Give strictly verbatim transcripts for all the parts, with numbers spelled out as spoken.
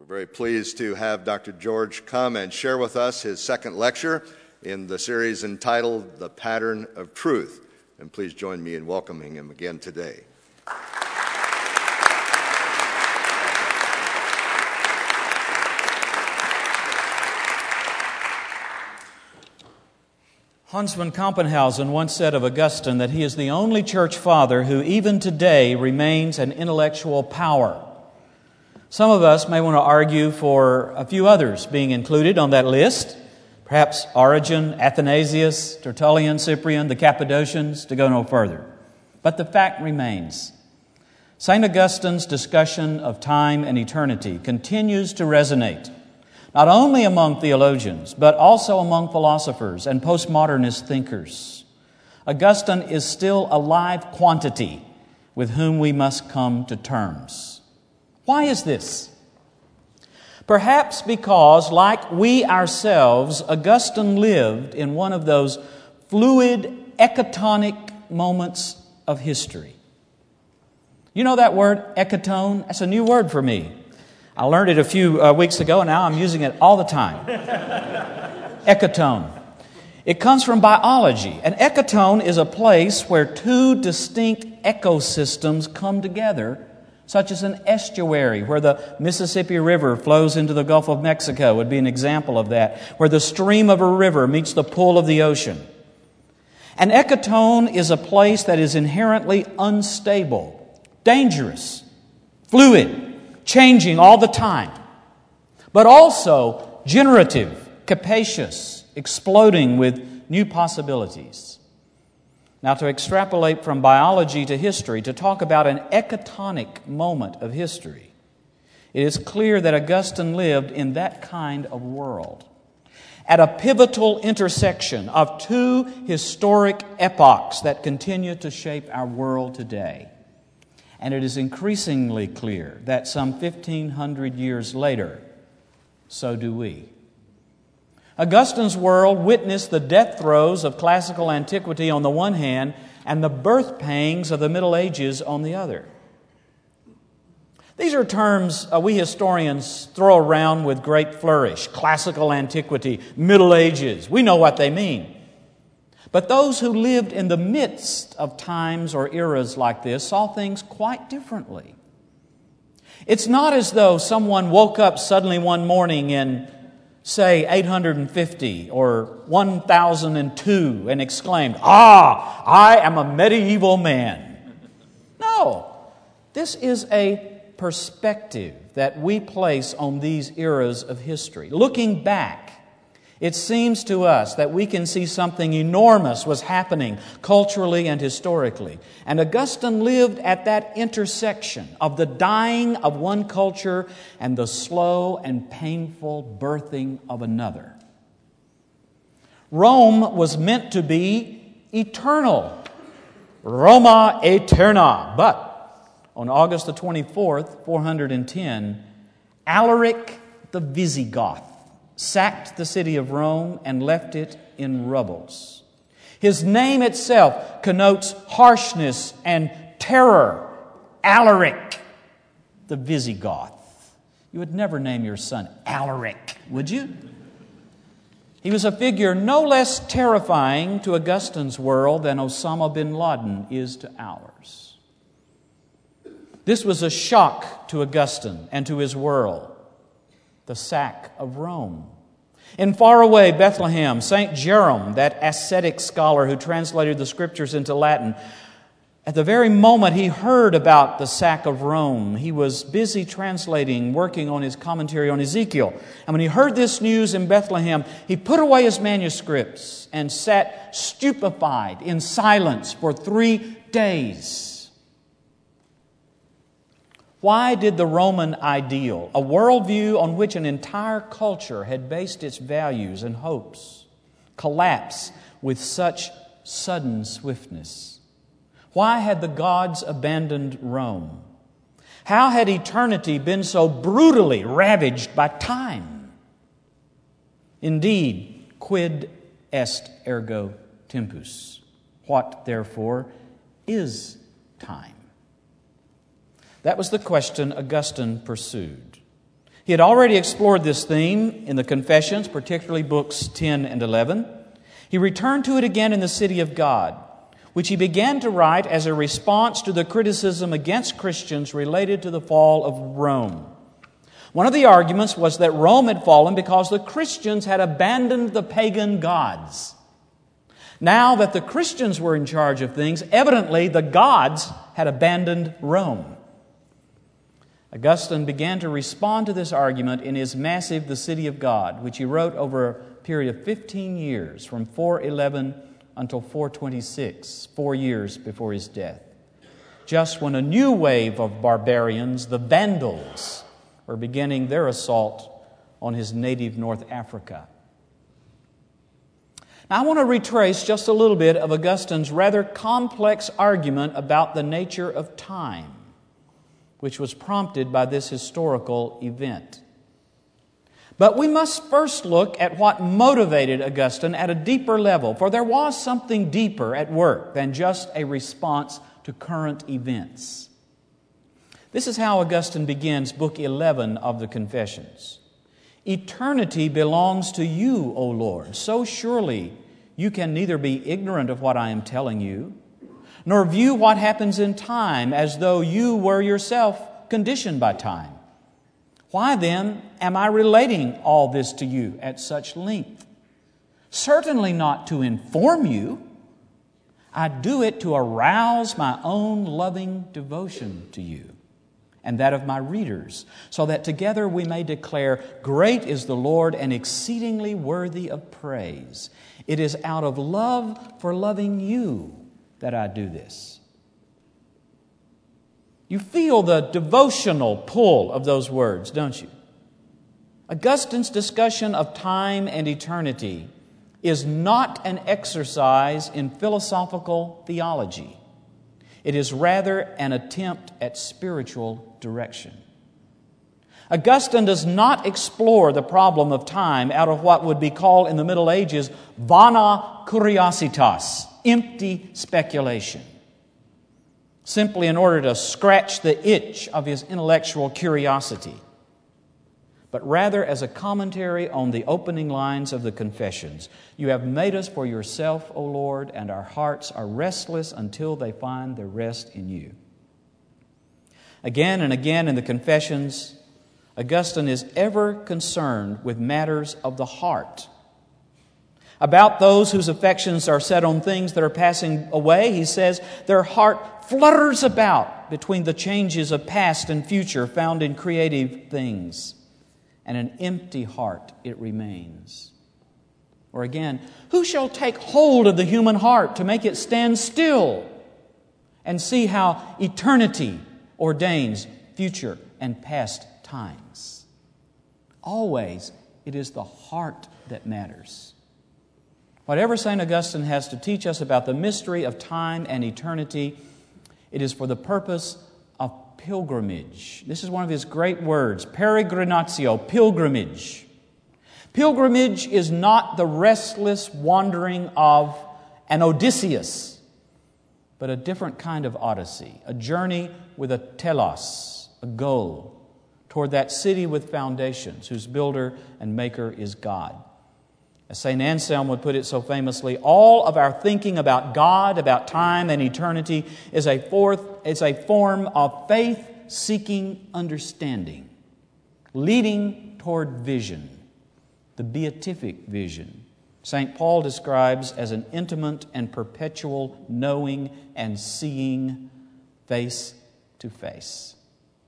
We're very pleased to have Doctor George come and share with us his second lecture in the series entitled The Pattern of Truth. And please join me in welcoming him again today. Hans von Kampenhausen once said of Augustine that he is the only church father who even today remains an intellectual power. Some of us may want to argue for a few others being included on that list, perhaps Origen, Athanasius, Tertullian, Cyprian, the Cappadocians, to go no further. But the fact remains. Saint Augustine's discussion of time and eternity continues to resonate, not only among theologians, but also among philosophers and postmodernist thinkers. Augustine is still a live quantity with whom we must come to terms. Why is this? Perhaps because, like we ourselves, Augustine lived in one of those fluid, ecotonic moments of history. You know that word, ecotone? That's a new word for me. I learned it a few uh, weeks ago, and now I'm using it all the time. Ecotone. It comes from biology. An ecotone is a place where two distinct ecosystems come together, such as an estuary, where the Mississippi River flows into the Gulf of Mexico would be an example of that, where the stream of a river meets the pool of the ocean. An ecotone is a place that is inherently unstable, dangerous, fluid, changing all the time, but also generative, capacious, exploding with new possibilities. Now, to extrapolate from biology to history, to talk about an ecotonic moment of history, it is clear that Augustine lived in that kind of world, at a pivotal intersection of two historic epochs that continue to shape our world today. And it is increasingly clear that some fifteen hundred years later, so do we. Augustine's world witnessed the death throes of classical antiquity on the one hand and the birth pangs of the Middle Ages on the other. These are terms uh, we historians throw around with great flourish. Classical antiquity, Middle Ages, we know what they mean. But those who lived in the midst of times or eras like this saw things quite differently. It's not as though someone woke up suddenly one morning in, say, eight hundred fifty or one thousand two and exclaimed, "Ah, I am a medieval man." No, this is a perspective that we place on these eras of history. Looking back, it seems to us that we can see something enormous was happening culturally and historically. And Augustine lived at that intersection of the dying of one culture and the slow and painful birthing of another. Rome was meant to be eternal. Roma Aeterna. But on August the twenty-fourth, four hundred ten, Alaric the Visigoth sacked the city of Rome and left it in rubbles. His name itself connotes harshness and terror. Alaric the Visigoth. You would never name your son Alaric, would you? He was a figure no less terrifying to Augustine's world than Osama bin Laden is to ours. This was a shock to Augustine and to his world. The sack of Rome. In faraway Bethlehem, Saint Jerome, that ascetic scholar who translated the Scriptures into Latin, at the very moment he heard about the sack of Rome, he was busy translating, working on his commentary on Ezekiel. And when he heard this news in Bethlehem, he put away his manuscripts and sat stupefied in silence for three days. Why did the Roman ideal, a worldview on which an entire culture had based its values and hopes, collapse with such sudden swiftness? Why had the gods abandoned Rome? How had eternity been so brutally ravaged by time? Indeed, quid est ergo tempus? What, therefore, is time? That was the question Augustine pursued. He had already explored this theme in the Confessions, particularly books ten and eleven. He returned to it again in the City of God, which he began to write as a response to the criticism against Christians related to the fall of Rome. One of the arguments was that Rome had fallen because the Christians had abandoned the pagan gods. Now that the Christians were in charge of things, evidently the gods had abandoned Rome. Augustine began to respond to this argument in his massive The City of God, which he wrote over a period of fifteen years, from four eleven until four twenty-six, four years before his death, just when a new wave of barbarians, the Vandals, were beginning their assault on his native North Africa. Now, I want to retrace just a little bit of Augustine's rather complex argument about the nature of time, which was prompted by this historical event. But we must first look at what motivated Augustine at a deeper level, for there was something deeper at work than just a response to current events. This is how Augustine begins Book eleven of the Confessions. Eternity belongs to you, O Lord, so surely you can neither be ignorant of what I am telling you, nor view what happens in time as though you were yourself conditioned by time. Why then am I relating all this to you at such length? Certainly not to inform you. I do it to arouse my own loving devotion to you and that of my readers, so that together we may declare, great is the Lord and exceedingly worthy of praise. It is out of love for loving you that I do this. You feel the devotional pull of those words, don't you? Augustine's discussion of time and eternity is not an exercise in philosophical theology. It is rather an attempt at spiritual direction. Augustine does not explore the problem of time out of what would be called in the Middle Ages vana curiositas, empty speculation, simply in order to scratch the itch of his intellectual curiosity, but rather as a commentary on the opening lines of the Confessions. You have made us for yourself, O Lord, and our hearts are restless until they find their rest in you. Again and again in the Confessions, Augustine is ever concerned with matters of the heart. About those whose affections are set on things that are passing away, he says, their heart flutters about between the changes of past and future found in creative things, and an empty heart it remains. Or again, who shall take hold of the human heart to make it stand still and see how eternity ordains future and past times? Always, it is the heart that matters. Whatever Saint Augustine has to teach us about the mystery of time and eternity, it is for the purpose of pilgrimage. This is one of his great words, peregrinatio, pilgrimage. Pilgrimage is not the restless wandering of an Odysseus, but a different kind of odyssey, a journey with a telos, a goal, toward that city with foundations, whose builder and maker is God. As Saint Anselm would put it so famously, all of our thinking about God, about time and eternity is a, fourth, is a form of faith-seeking understanding, leading toward vision, the beatific vision. Saint Paul describes as an intimate and perpetual knowing and seeing face to face.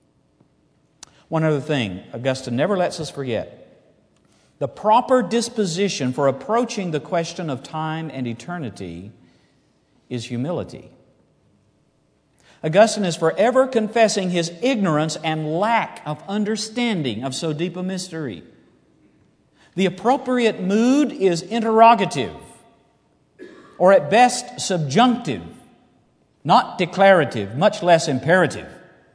One other thing Augustine never lets us forget. The proper disposition for approaching the question of time and eternity is humility. Augustine is forever confessing his ignorance and lack of understanding of so deep a mystery. The appropriate mood is interrogative, or at best subjunctive, not declarative, much less imperative.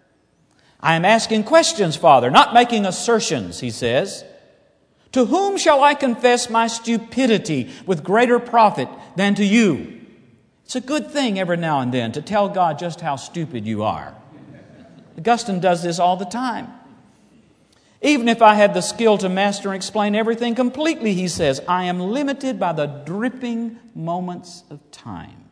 I am asking questions, Father, not making assertions, he says. To whom shall I confess my stupidity with greater profit than to you? It's a good thing every now and then to tell God just how stupid you are. Augustine does this all the time. Even if I had the skill to master and explain everything completely, he says, I am limited by the dripping moments of time.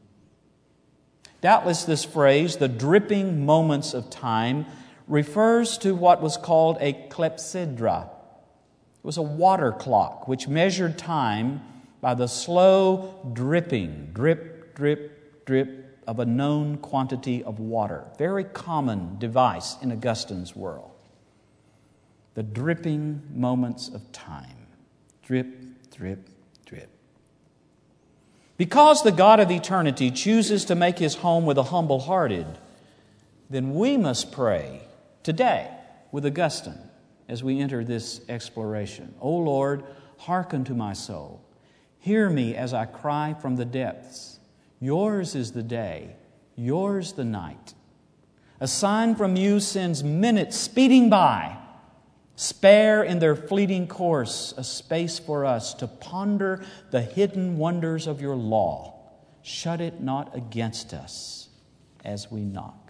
Doubtless this phrase, the dripping moments of time, refers to what was called a clepsydra. It was a water clock which measured time by the slow dripping, drip, drip, drip of a known quantity of water. Very common device in Augustine's world. The dripping moments of time. Drip, drip, drip. Because the God of eternity chooses to make His home with the humble-hearted, then we must pray today with Augustine as we enter this exploration. O Lord, hearken to my soul. Hear me as I cry from the depths. Yours is the day, yours the night. A sign from you sends minutes speeding by. Spare in their fleeting course a space for us to ponder the hidden wonders of your law. Shut it not against us as we knock.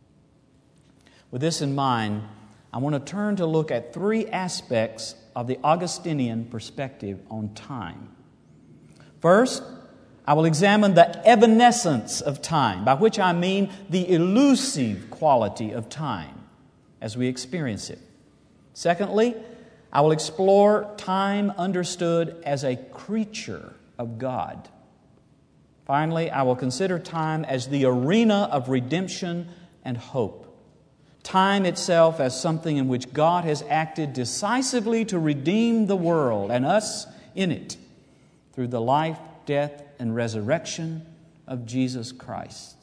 With this in mind, I want to turn to look at three aspects of the Augustinian perspective on time. First, I will examine the evanescence of time, by which I mean the elusive quality of time as we experience it. Secondly, I will explore time understood as a creature of God. Finally, I will consider time as the arena of redemption and hope. Time itself as something in which God has acted decisively to redeem the world and us in it through the life, death, and resurrection of Jesus Christ.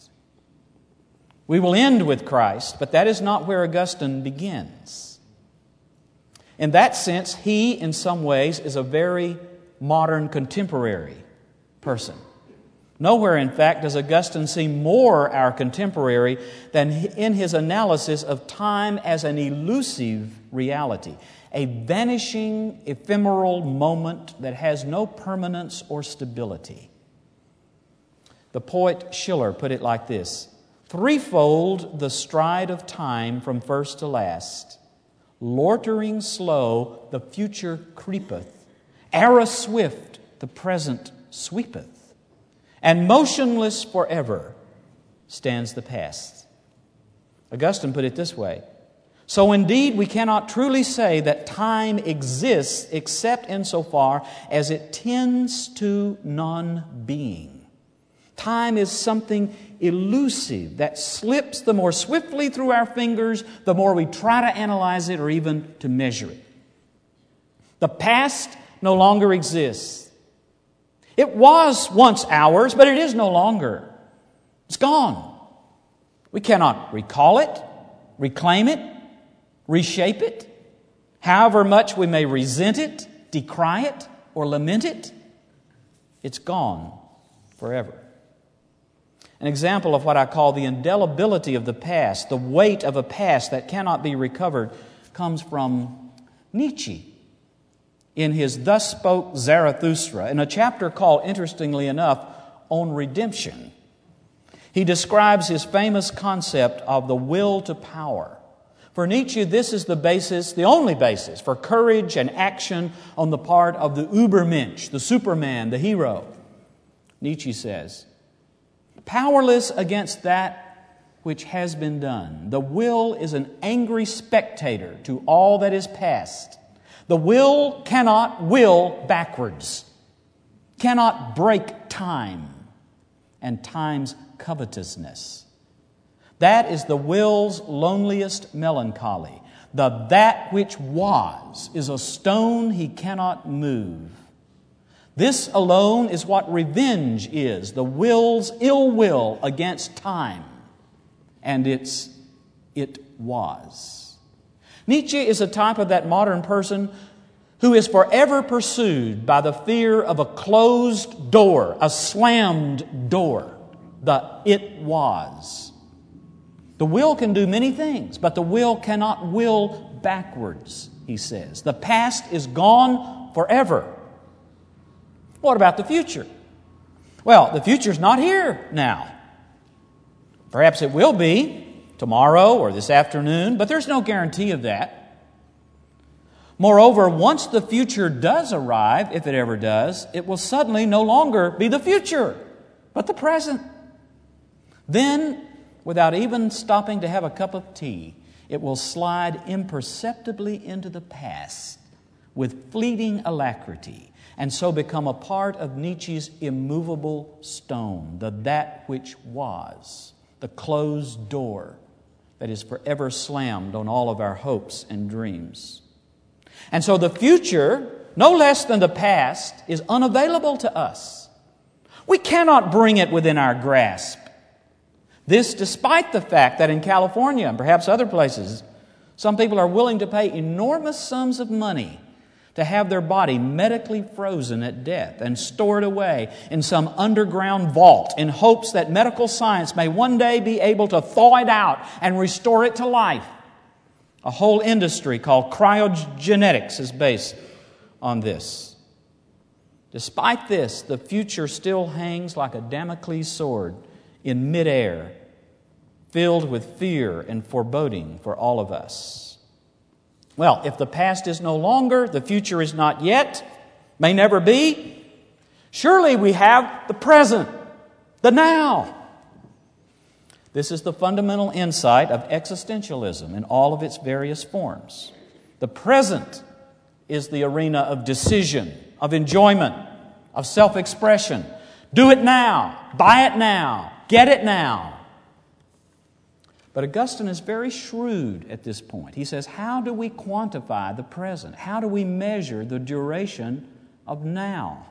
We will end with Christ, but that is not where Augustine begins. In that sense, he, in some ways, is a very modern contemporary person. Nowhere, in fact, does Augustine seem more our contemporary than in his analysis of time as an elusive reality, a vanishing, ephemeral moment that has no permanence or stability. The poet Schiller put it like this: threefold the stride of time from first to last. Loitering slow, the future creepeth. Era swift, the present sweepeth. And motionless forever stands the past. Augustine put it this way: so indeed we cannot truly say that time exists except insofar as it tends to non-being. Time is something elusive that slips the more swiftly through our fingers, the more we try to analyze it or even to measure it. The past no longer exists. It was once ours, but it is no longer. It's gone. We cannot recall it, reclaim it, reshape it, however much we may resent it, decry it, or lament it. It's gone forever. An example of what I call the indelibility of the past, the weight of a past that cannot be recovered, comes from Nietzsche in his Thus Spoke Zarathustra, in a chapter called, interestingly enough, On Redemption. He describes his famous concept of the will to power. For Nietzsche, this is the basis, the only basis for courage and action on the part of the Übermensch, the Superman, the hero. Nietzsche says, powerless against that which has been done, the will is an angry spectator to all that is past. The will cannot will backwards, cannot break time and time's covetousness. That is the will's loneliest melancholy. The that which was is a stone he cannot move. This alone is what revenge is, the will's ill will against time. And it's, it was. Nietzsche is a type of that modern person who is forever pursued by the fear of a closed door, a slammed door, the it was. The will can do many things, but the will cannot will backwards, he says. The past is gone forever. What about the future? Well, the future's not here now. Perhaps it will be tomorrow or this afternoon, but there's no guarantee of that. Moreover, once the future does arrive, if it ever does, it will suddenly no longer be the future, but the present. Then, without even stopping to have a cup of tea, it will slide imperceptibly into the past with fleeting alacrity, and so become a part of Nietzsche's immovable stone, the that which was, the closed door that is forever slammed on all of our hopes and dreams. And so the future, no less than the past, is unavailable to us. We cannot bring it within our grasp. This despite the fact that in California and perhaps other places, some people are willing to pay enormous sums of money to have their body medically frozen at death and stored away in some underground vault in hopes that medical science may one day be able to thaw it out and restore it to life. A whole industry called cryogenetics is based on this. Despite this, the future still hangs like a Damocles sword in midair, filled with fear and foreboding for all of us. Well, if the past is no longer, the future is not yet, may never be, surely we have the present, the now. This is the fundamental insight of existentialism in all of its various forms. The present is the arena of decision, of enjoyment, of self-expression. Do it now, buy it now, get it now. But Augustine is very shrewd at this point. He says, how do we quantify the present? How do we measure the duration of now?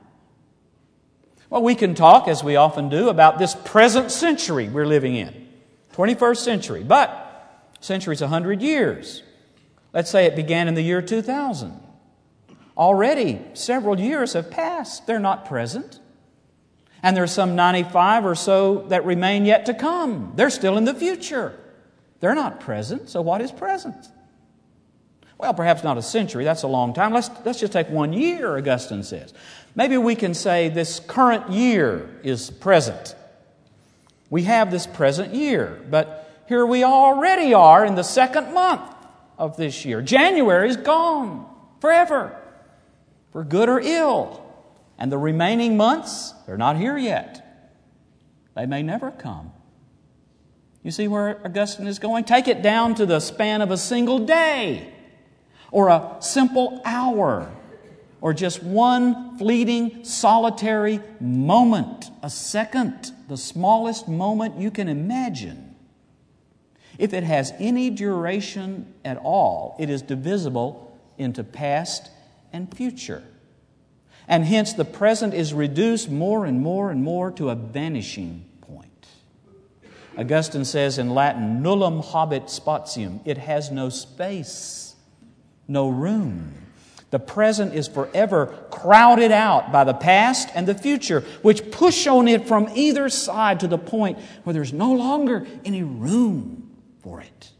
Well, we can talk, as we often do, about this present century we're living in, twenty-first century, but century's one hundred years. Let's say it began in the year two thousand. Already several years have passed. They're not present. And there's some ninety-five or so that remain yet to come. They're still in the future. They're not present, so what is present? Well, perhaps not a century, that's a long time. Let's, let's just take one year, Augustine says. Maybe we can say this current year is present. We have this present year, but here we already are in the second month of this year. January is gone forever, for good or ill. And the remaining months, they're not here yet. They may never come. You see where Augustine is going? Take it down to the span of a single day, or a simple hour, or just one fleeting, solitary moment, a second, the smallest moment you can imagine. If it has any duration at all, it is divisible into past and future. And hence the present is reduced more and more and more to a vanishing point. Augustine says in Latin, nullum habet spatium. It has no space, no room. The present is forever crowded out by the past and the future, which push on it from either side to the point where there's no longer any room for it.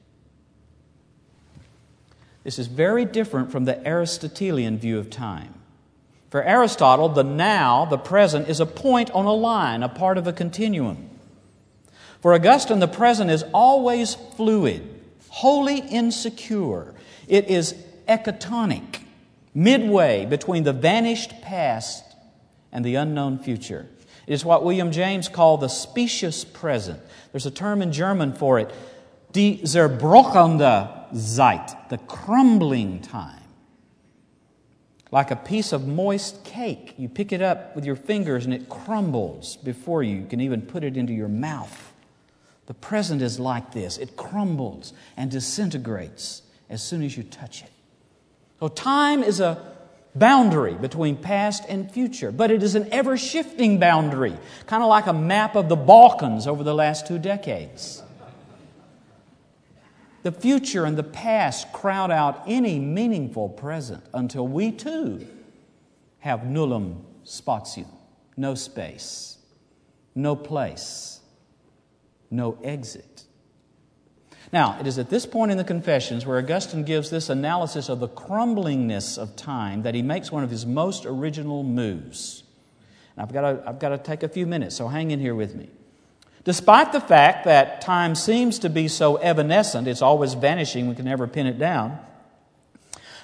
This is very different from the Aristotelian view of time. For Aristotle, the now, the present, is a point on a line, a part of a continuum. For Augustine, the present is always fluid, wholly insecure. It is ekatonic, midway between the vanished past and the unknown future. It is what William James called the specious present. There's a term in German for it, die zerbrochene Zeit, the crumbling time. Like a piece of moist cake. You pick it up with your fingers and it crumbles before you. You can even put it into your mouth. The present is like this. It crumbles and disintegrates as soon as you touch it. So time is a boundary between past and future, but it is an ever-shifting boundary, kind of like a map of the Balkans over the last two decades. The future and the past crowd out any meaningful present until we too have nullum spatium, no space, no place, no exit. Now, it is at this point in the Confessions where Augustine gives this analysis of the crumblingness of time that he makes one of his most original moves. And I've got to, I've got to take a few minutes, so hang in here with me. Despite the fact that time seems to be so evanescent, it's always vanishing, we can never pin it down,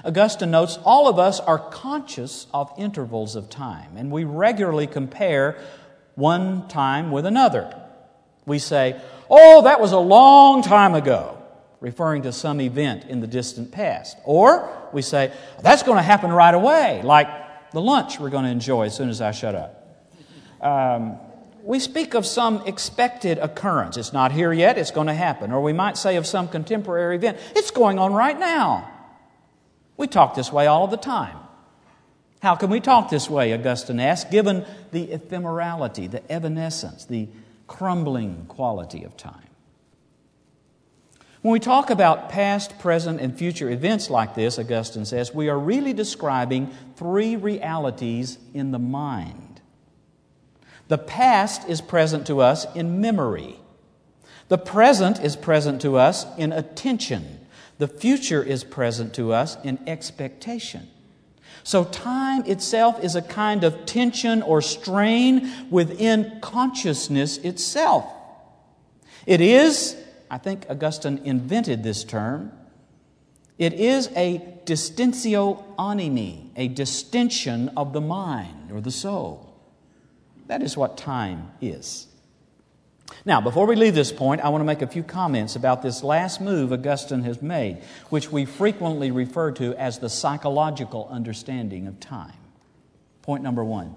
Augustine notes, all of us are conscious of intervals of time, and we regularly compare one time with another. We say, oh, that was a long time ago, referring to some event in the distant past. Or we say, that's going to happen right away, like the lunch we're going to enjoy as soon as I shut up. Um, we speak of some expected occurrence. It's not here yet, it's going to happen. Or we might say of some contemporary event, it's going on right now. We talk this way all of the time. How can we talk this way, Augustine asks, given the ephemerality, the evanescence, the crumbling quality of time? When we talk about past, present, and future events like this, Augustine says, we are really describing three realities in the mind. The past is present to us in memory. The present is present to us in attention. The future is present to us in expectation. So time itself is a kind of tension or strain within consciousness itself. It is, I think Augustine invented this term, it is a distintio animi, a distinction of the mind or the soul. That is what time is. Now, before we leave this point, I want to make a few comments about this last move Augustine has made, which we frequently refer to as the psychological understanding of time. Point number one.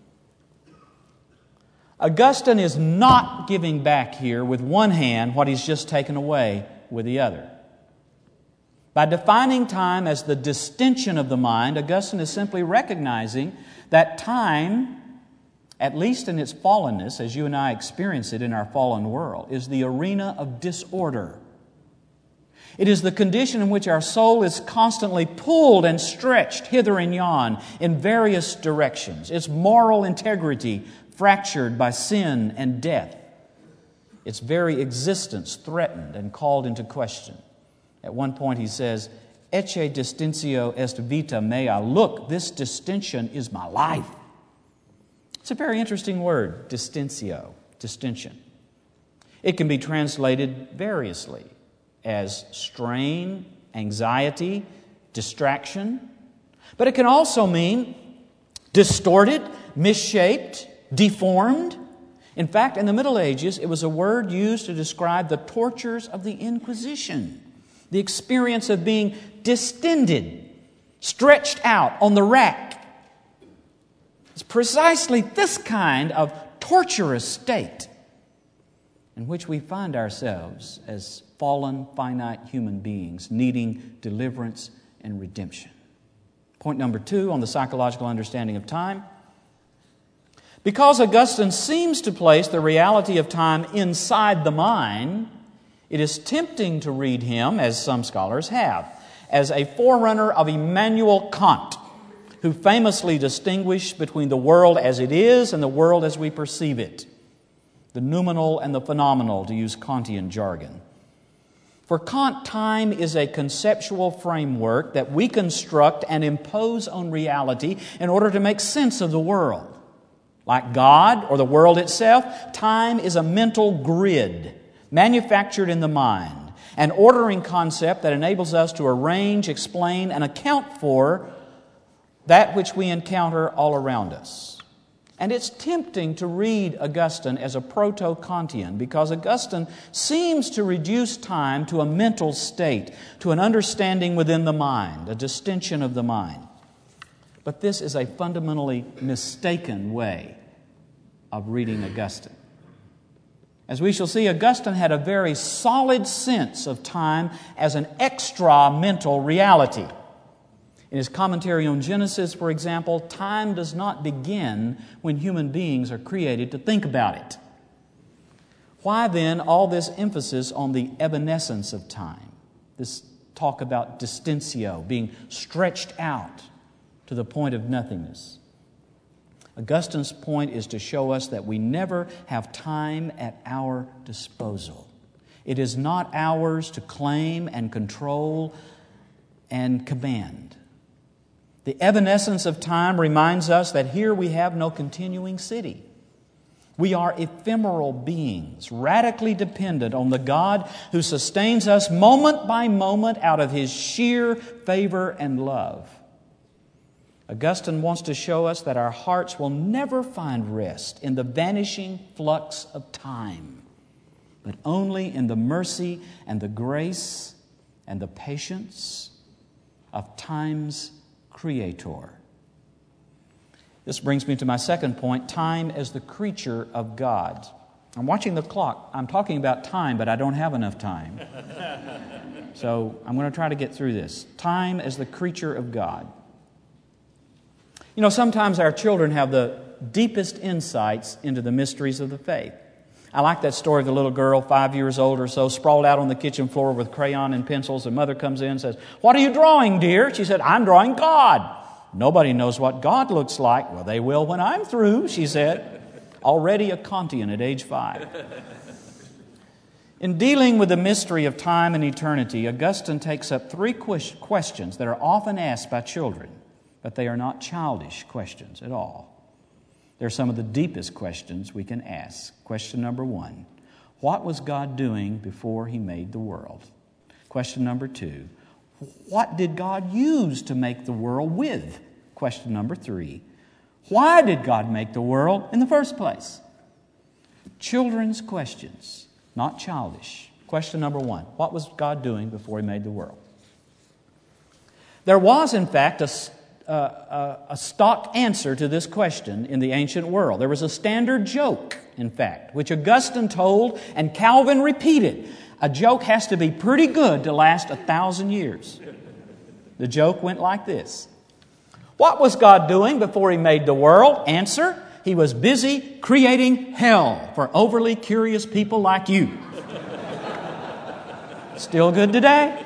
Augustine is not giving back here with one hand what he's just taken away with the other. By defining time as the distinction of the mind, Augustine is simply recognizing that time, at least in its fallenness, as you and I experience it in our fallen world, is the arena of disorder. It is the condition in which our soul is constantly pulled and stretched hither and yon in various directions. Its moral integrity fractured by sin and death. Its very existence threatened and called into question. At one point he says, Ecce distintio est vita mea. Look, this distinction is my life. It's a very interesting word, distintio, distinction. It can be translated variously as strain, anxiety, distraction, but it can also mean distorted, misshaped, deformed. In fact, in the Middle Ages, it was a word used to describe the tortures of the Inquisition, the experience of being distended, stretched out on the rack. It's precisely this kind of torturous state in which we find ourselves as fallen, finite human beings needing deliverance and redemption. Point number two on the psychological understanding of time. Because Augustine seems to place the reality of time inside the mind, it is tempting to read him, as some scholars have, as a forerunner of Immanuel Kant, who famously distinguished between the world as it is and the world as we perceive it, the noumenal and the phenomenal, to use Kantian jargon. For Kant, time is a conceptual framework that we construct and impose on reality in order to make sense of the world. Like God or the world itself, time is a mental grid manufactured in the mind, an ordering concept that enables us to arrange, explain, and account for that which we encounter all around us. And it's tempting to read Augustine as a proto-Kantian because Augustine seems to reduce time to a mental state, to an understanding within the mind, a distinction of the mind. But this is a fundamentally mistaken way of reading Augustine. As we shall see, Augustine had a very solid sense of time as an extra-mental reality. In his commentary on Genesis, for example, time does not begin when human beings are created to think about it. Why then all this emphasis on the evanescence of time? This talk about distintio, being stretched out to the point of nothingness. Augustine's point is to show us that we never have time at our disposal. It is not ours to claim and control and command. The evanescence of time reminds us that here we have no continuing city. We are ephemeral beings, radically dependent on the God who sustains us moment by moment out of His sheer favor and love. Augustine wants to show us that our hearts will never find rest in the vanishing flux of time, but only in the mercy and the grace and the patience of time's Creator. This brings me to my second point, time as the creature of God. I'm watching the clock. I'm talking about time, but I don't have enough time. So I'm going to try to get through this. Time as the creature of God. You know, sometimes our children have the deepest insights into the mysteries of the faith. I like that story of the little girl, five years old or so, sprawled out on the kitchen floor with crayon and pencils, and mother comes in and says, "What are you drawing, dear?" She said, "I'm drawing God." "Nobody knows what God looks like." "Well, they will when I'm through," she said. Already a Kantian at age five. In dealing with the mystery of time and eternity, Augustine takes up three questions that are often asked by children, but they are not childish questions at all. They're some of the deepest questions we can ask. Question number one, what was God doing before He made the world? Question number two, what did God use to make the world with? Question number three, why did God make the world in the first place? Children's questions, not childish. Question number one, what was God doing before He made the world? There was, in fact, a, a, a stock answer to this question in the ancient world. There was a standard joke, in fact, which Augustine told and Calvin repeated. A joke has to be pretty good to last a thousand years. The joke went like this. What was God doing before He made the world? Answer, He was busy creating hell for overly curious people like you. Still good today?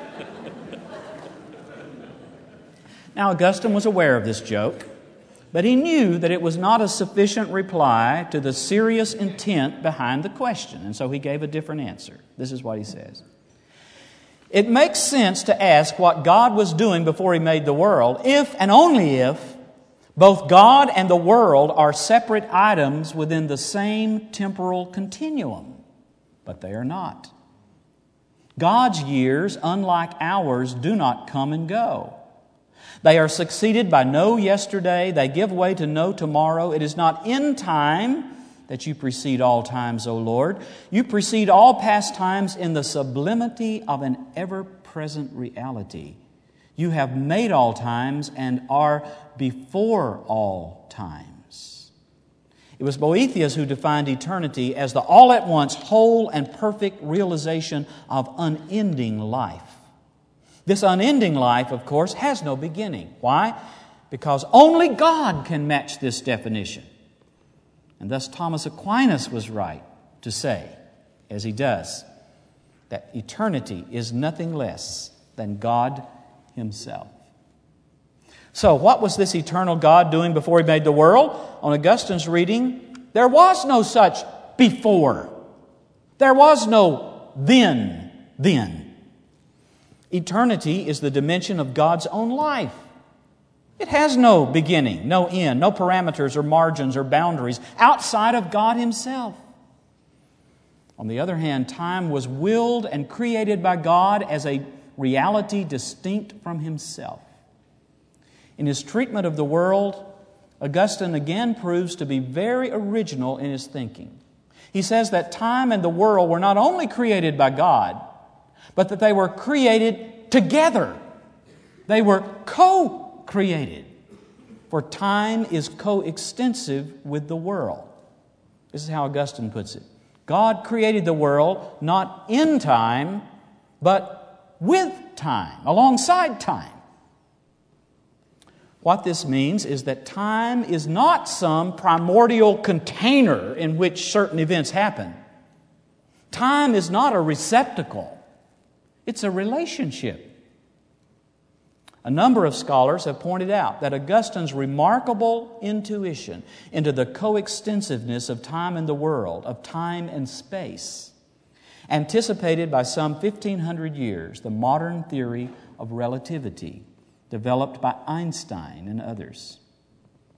Now, Augustine was aware of this joke, but he knew that it was not a sufficient reply to the serious intent behind the question, and so he gave a different answer. This is what he says. It makes sense to ask what God was doing before He made the world if, and only if, both God and the world are separate items within the same temporal continuum. But they are not. God's years, unlike ours, do not come and go. They are succeeded by no yesterday. They give way to no tomorrow. It is not in time that you precede all times, O Lord. You precede all past times in the sublimity of an ever-present reality. You have made all times and are before all times. It was Boethius who defined eternity as the all-at-once whole and perfect realization of unending life. This unending life, of course, has no beginning. Why? Because only God can match this definition. And thus Thomas Aquinas was right to say, as he does, that eternity is nothing less than God Himself. So, what was this eternal God doing before He made the world? On Augustine's reading, there was no such before. There was no then, then. Eternity is the dimension of God's own life. It has no beginning, no end, no parameters or margins or boundaries outside of God Himself. On the other hand, time was willed and created by God as a reality distinct from Himself. In his treatment of the world, Augustine again proves to be very original in his thinking. He says that time and the world were not only created by God, but that they were created together. They were co-created. For time is coextensive with the world. This is how Augustine puts it. God created the world not in time, but with time, alongside time. What this means is that time is not some primordial container in which certain events happen. Time is not a receptacle. It's a relationship. A number of scholars have pointed out that Augustine's remarkable intuition into the coextensiveness of time and the world, of time and space, anticipated by some fifteen hundred years the modern theory of relativity developed by Einstein and others.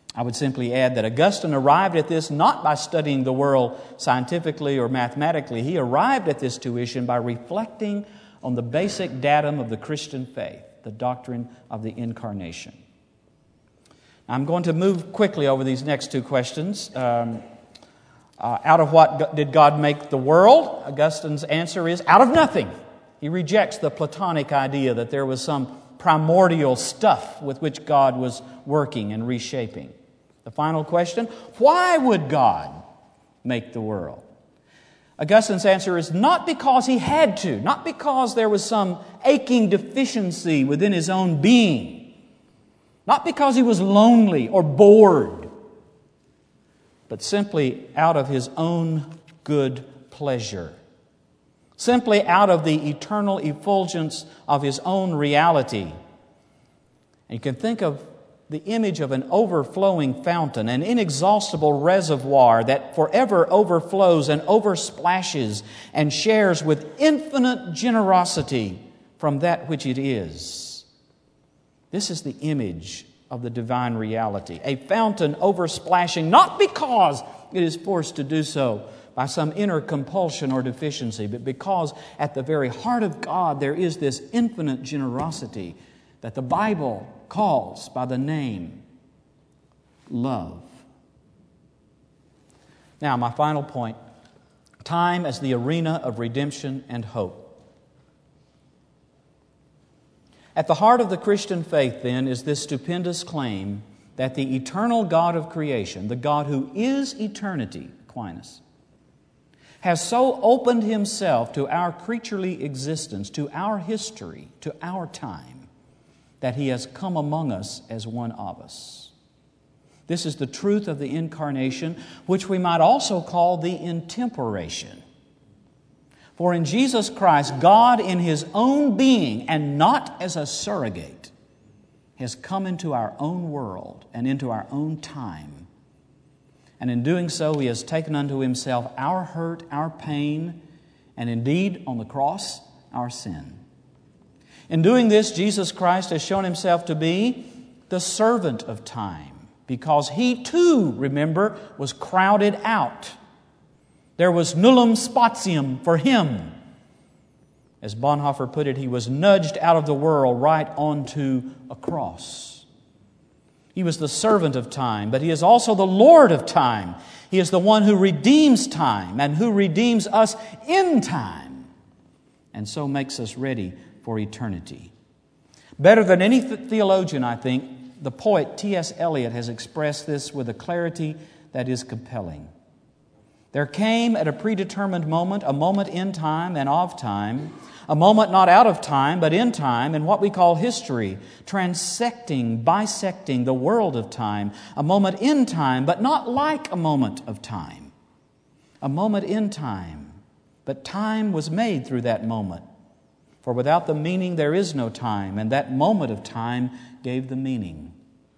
I would simply add that Augustine arrived at this not by studying the world scientifically or mathematically. He arrived at this tuition by reflecting on the basic datum of the Christian faith, the doctrine of the Incarnation. I'm going to move quickly over these next two questions. Um, uh, out of what did God make the world? Augustine's answer is out of nothing. He rejects the Platonic idea that there was some primordial stuff with which God was working and reshaping. The final question, why would God make the world? Augustine's answer is not because he had to, not because there was some aching deficiency within his own being, not because he was lonely or bored, but simply out of his own good pleasure, simply out of the eternal effulgence of his own reality. And you can think of the image of an overflowing fountain, an inexhaustible reservoir that forever overflows and oversplashes and shares with infinite generosity from that which it is. This is the image of the divine reality, a fountain oversplashing not because it is forced to do so by some inner compulsion or deficiency, but because at the very heart of God there is this infinite generosity that the Bible calls by the name love. Now, my final point, time as the arena of redemption and hope. At the heart of the Christian faith, then, is this stupendous claim that the eternal God of creation, the God who is eternity, Aquinas, has so opened Himself to our creaturely existence, to our history, to our time, that He has come among us as one of us. This is the truth of the Incarnation, which we might also call the intemporation. For in Jesus Christ, God in His own being, and not as a surrogate, has come into our own world and into our own time. And in doing so, He has taken unto Himself our hurt, our pain, and indeed, on the cross, our sin. In doing this, Jesus Christ has shown Himself to be the servant of time, because He too, remember, was crowded out. There was nullum spatium for Him. As Bonhoeffer put it, He was nudged out of the world right onto a cross. He was the servant of time, but He is also the Lord of time. He is the one who redeems time and who redeems us in time, and so makes us ready for eternity. Better than any theologian, I think, the poet T S Eliot has expressed this with a clarity that is compelling. There came at a predetermined moment, a moment in time and of time, a moment not out of time but in time, in what we call history, transecting, bisecting the world of time, a moment in time but not like a moment of time, a moment in time, but time was made through that moment. For without the meaning there is no time, and that moment of time gave the meaning.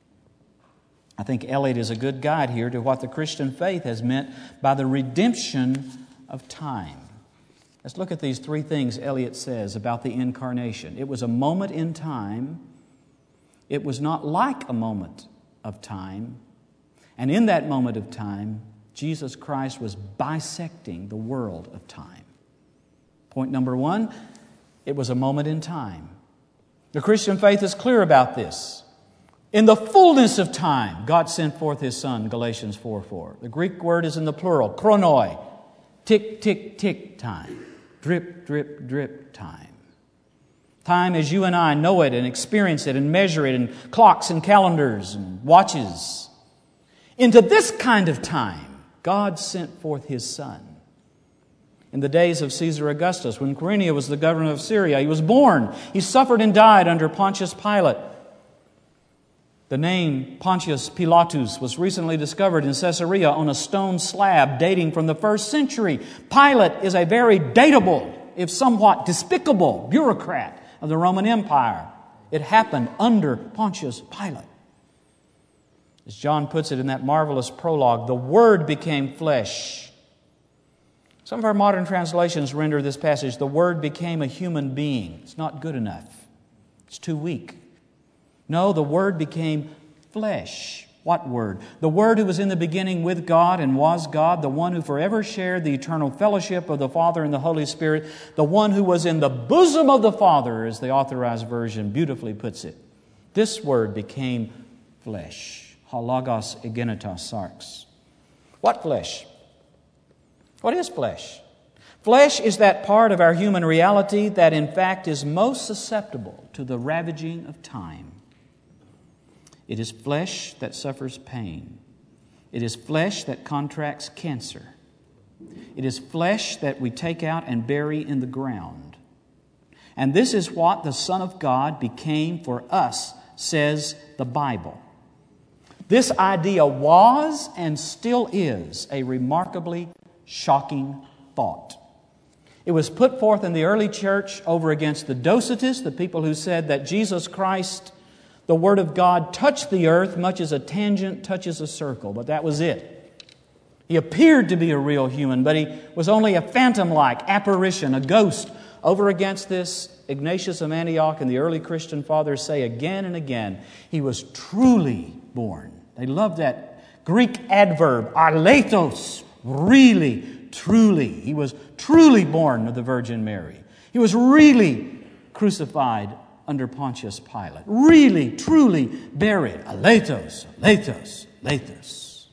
I think Eliot is a good guide here to what the Christian faith has meant by the redemption of time. Let's look at these three things Eliot says about the Incarnation. It was a moment in time. It was not like a moment of time. And in that moment of time, Jesus Christ was bisecting the world of time. Point number one, it was a moment in time. The Christian faith is clear about this. In the fullness of time, God sent forth His Son, Galatians four four. The Greek word is in the plural, chronoi. Tick, tick, tick time. Drip, drip, drip time. Time as you and I know it and experience it and measure it in clocks and calendars and watches. Into this kind of time, God sent forth His Son. In the days of Caesar Augustus, when Quirinius was the governor of Syria, he was born. He suffered and died under Pontius Pilate. The name Pontius Pilatus was recently discovered in Caesarea on a stone slab dating from the first century. Pilate is a very datable, if somewhat despicable, bureaucrat of the Roman Empire. It happened under Pontius Pilate. As John puts it in that marvelous prologue, the Word became flesh. Some of our modern translations render this passage, the Word became a human being. It's not good enough. It's too weak. No, the Word became flesh. What Word? The Word who was in the beginning with God and was God, the one who forever shared the eternal fellowship of the Father and the Holy Spirit, the one who was in the bosom of the Father, as the Authorized Version beautifully puts it. This Word became flesh. Halagos egenetos sarx. What flesh? What is flesh? Flesh is that part of our human reality that in fact is most susceptible to the ravaging of time. It is flesh that suffers pain. It is flesh that contracts cancer. It is flesh that we take out and bury in the ground. And this is what the Son of God became for us, says the Bible. This idea was and still is a remarkably shocking thought. It was put forth in the early church over against the Docetists, the people who said that Jesus Christ, the Word of God, touched the earth much as a tangent touches a circle, but that was it. He appeared to be a real human, but he was only a phantom-like apparition, a ghost. Over against this, Ignatius of Antioch and the early Christian fathers say again and again, he was truly born. They love that Greek adverb, aleithos, really, truly. He was truly born of the Virgin Mary. He was really crucified under Pontius Pilate. Really, truly buried. Aleithos, aleithos, aleithos.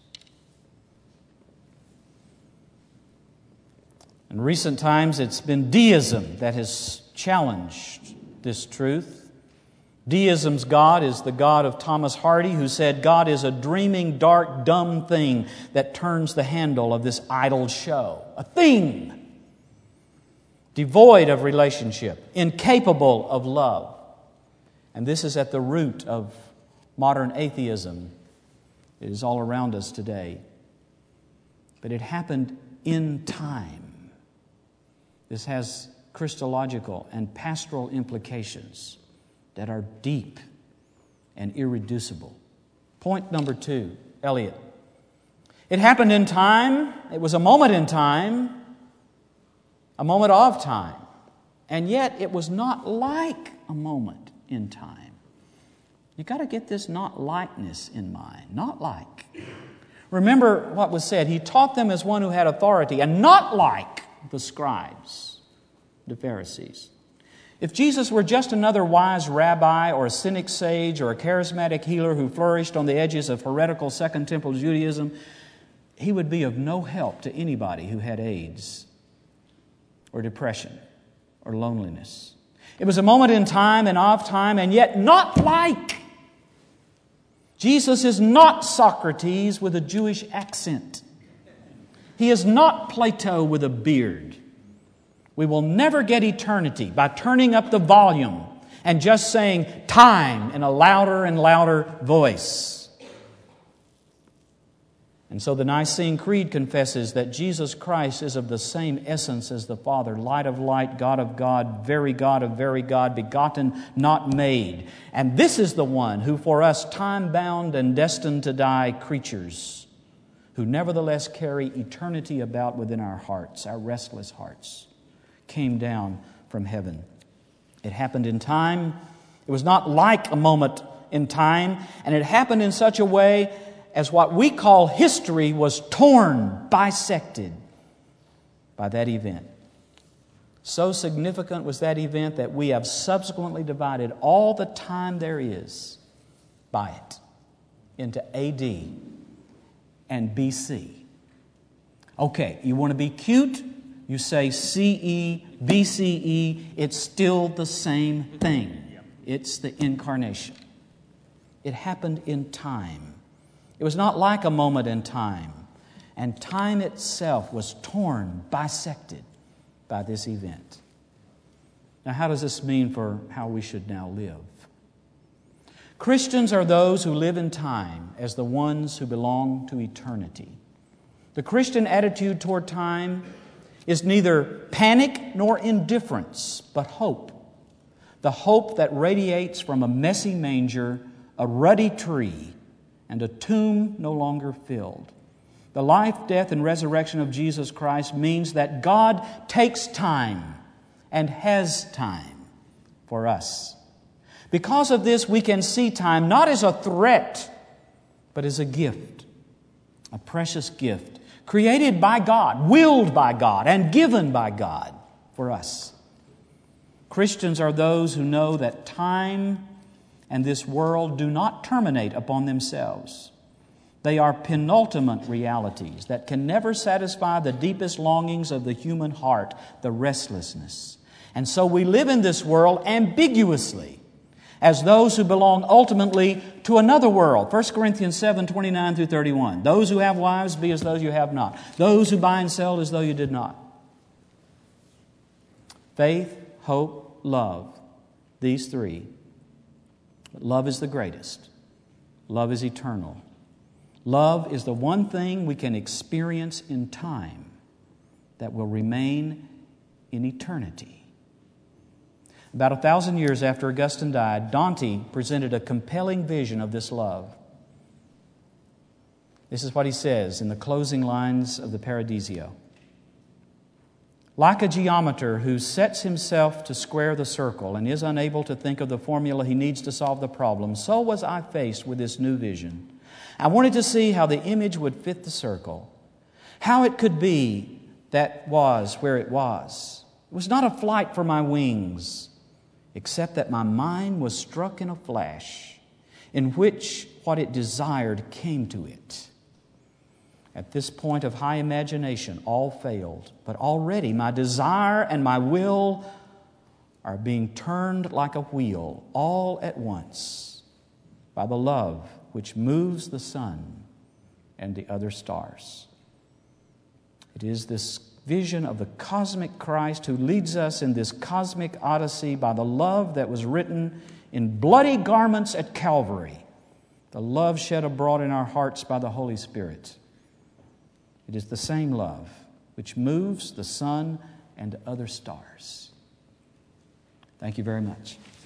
In recent times, it's been deism that has challenged this truth. Deism's God is the God of Thomas Hardy, who said, God is a dreaming, dark, dumb thing that turns the handle of this idle show. A thing devoid of relationship, incapable of love. And this is at the root of modern atheism. It is all around us today. But it happened in time. This has Christological and pastoral implications that are deep and irreducible. Point number two, Eliot. It happened in time. It was a moment in time, a moment of time. And yet it was not like a moment in time. You've got to get this not likeness in mind. Not like. Remember what was said. He taught them as one who had authority, and not like the scribes, the Pharisees. If Jesus were just another wise rabbi or a cynic sage or a charismatic healer who flourished on the edges of heretical Second Temple Judaism, he would be of no help to anybody who had AIDS or depression or loneliness. It was a moment in time and of time, and yet not like. Jesus is not Socrates with a Jewish accent. He is not Plato with a beard. We will never get eternity by turning up the volume and just saying time in a louder and louder voice. And so the Nicene Creed confesses that Jesus Christ is of the same essence as the Father, light of light, God of God, very God of very God, begotten, not made. And this is the one who for us time-bound and destined to die creatures, who nevertheless carry eternity about within our hearts, our restless hearts, came down from heaven. It happened in time. It was not like a moment in time, and it happened in such a way as what we call history was torn, bisected by that event. So significant was that event that we have subsequently divided all the time there is by it into A D and B C. Okay, you want to be cute? You say C E, B C E, it's still the same thing. It's the incarnation. It happened in time. It was not like a moment in time. And time itself was torn, bisected by this event. Now, how does this mean for how we should now live? Christians are those who live in time as the ones who belong to eternity. The Christian attitude toward time is neither panic nor indifference, but hope. The hope that radiates from a messy manger, a ruddy tree, and a tomb no longer filled. The life, death, and resurrection of Jesus Christ means that God takes time and has time for us. Because of this, we can see time not as a threat, but as a gift, a precious gift, created by God, willed by God, and given by God for us. Christians are those who know that time and this world do not terminate upon themselves. They are penultimate realities that can never satisfy the deepest longings of the human heart, the restlessness. And so we live in this world ambiguously as those who belong ultimately to another world. First Corinthians seven, twenty-nine through thirty-one. Those who have wives, be as though you have not. Those who buy and sell as though you did not. Faith, hope, love. These three. But love is the greatest. Love is eternal. Love is the one thing we can experience in time that will remain in eternity. About a thousand years after Augustine died, Dante presented a compelling vision of this love. This is what he says in the closing lines of the Paradiso. Like a geometer who sets himself to square the circle and is unable to think of the formula he needs to solve the problem, so was I faced with this new vision. I wanted to see how the image would fit the circle, how it could be that was where it was. It was not a flight for my wings, except that my mind was struck in a flash, in which what it desired came to it. At this point of high imagination, all failed, but already my desire and my will are being turned like a wheel all at once by the love which moves the sun and the other stars. It is this vision of the cosmic Christ who leads us in this cosmic odyssey by the love that was written in bloody garments at Calvary, the love shed abroad in our hearts by the Holy Spirit. It is the same love which moves the sun and other stars. Thank you very much.